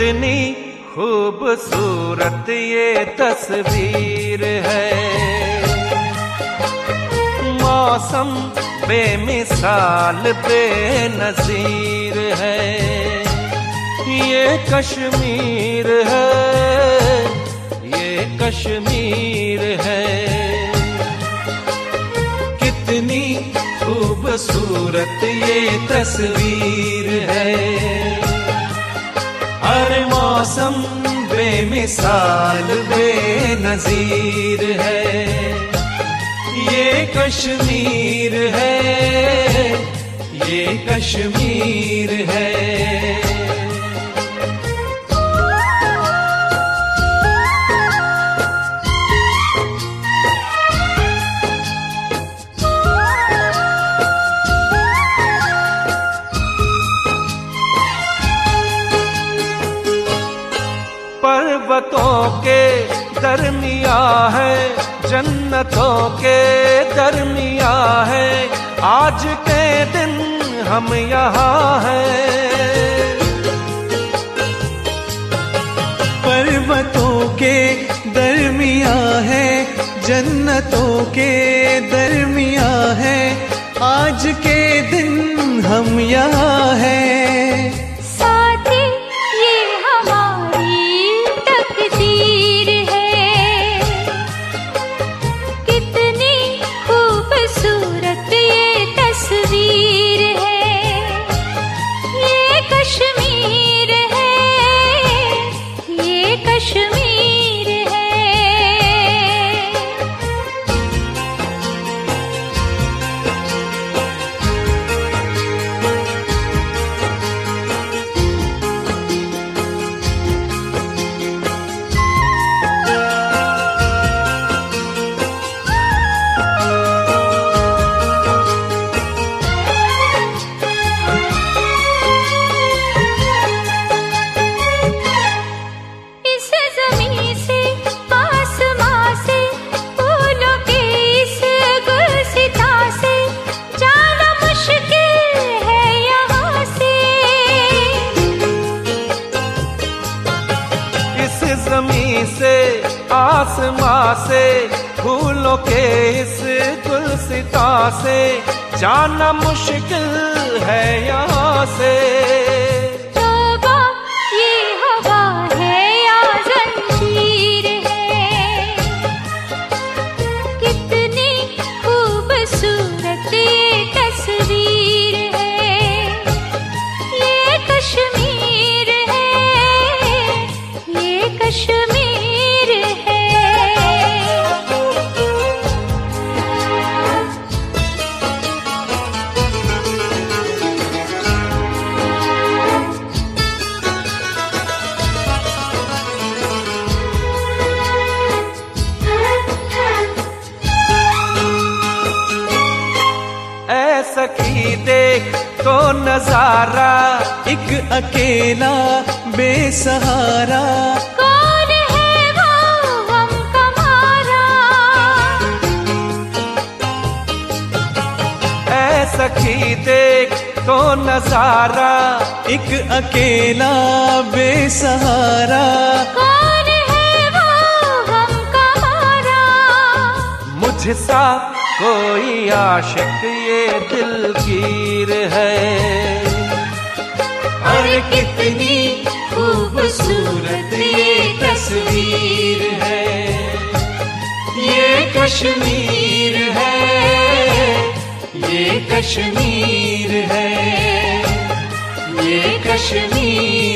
कितनी खूबसूरत ये तस्वीर है, मौसम बेमिसाल बेनज़ीर है। ये कश्मीर है, ये कश्मीर है। कितनी खूबसूरत ये तस्वीर है, हर मौसम बेमिसाल बेनज़ीर है। ये कश्मीर है, ये कश्मीर है। पर्वतों के दरमिया है, जन्नतों के दरमिया है, आज के दिन हम यहाँ हैं। पर्वतों के दरमिया है, जन्नतों के दरमिया है, आज के दिन हम यहाँ हैं। ज़मीं से आसमां से फूलों के इस गुलसिता से जाना मुश्किल है यहाँ से। तौबा ये हवा है या जंजीर है, कितनी खूबसूरत ये तस्वीर है। ये कश्मीर है, ये कश्मीर है। सखी देख तो नजारा, एक अकेला बेसहारा, कौन है वो गम कमारा। ऐ सखी देख तो नजारा, एक अकेला बेसहारा, कौन है वो गम कमारा। मुझसा कोई आशिक ये दिलगीर है, और कितनी खूबसूरत ये तस्वीर है। ये कश्मीर है, ये कश्मीर है, ये कश्मीर